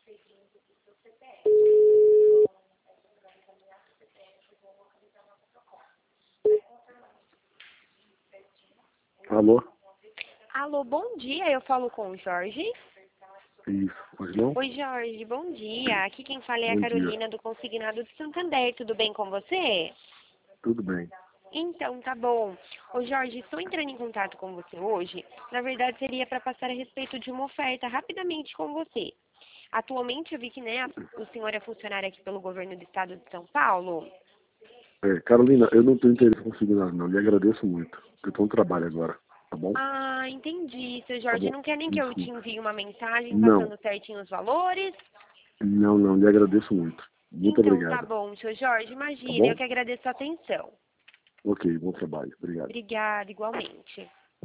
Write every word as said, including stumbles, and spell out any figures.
Alô? Alô, bom dia, eu falo com o Jorge. Isso, pode não? Oi, Jorge, bom dia. Aqui quem fala é a Bom Carolina dia. do Consignado de Santander. Tudo bem com você? Tudo bem. Então, tá bom. Ô, Jorge, estou entrando em contato com você hoje. Na verdade, seria para passar a respeito de uma oferta rapidamente com você. Atualmente, eu vi que, né, o senhor é funcionário aqui pelo governo do estado de São Paulo. É, Carolina, eu não tenho interesse em conseguir nada, não. Lhe agradeço muito. Eu estou no trabalho agora, tá bom? Ah, entendi, seu Tá Jorge. bom. Não quer nem que eu te Desculpa. envie uma mensagem Não, passando certinho os valores? não, não. Lhe agradeço muito. Muito Então, tá obrigado. bom, seu Jorge. Tá Imagina, eu bom? que agradeço a atenção. Ok, bom trabalho. Obrigado. Obrigada, igualmente.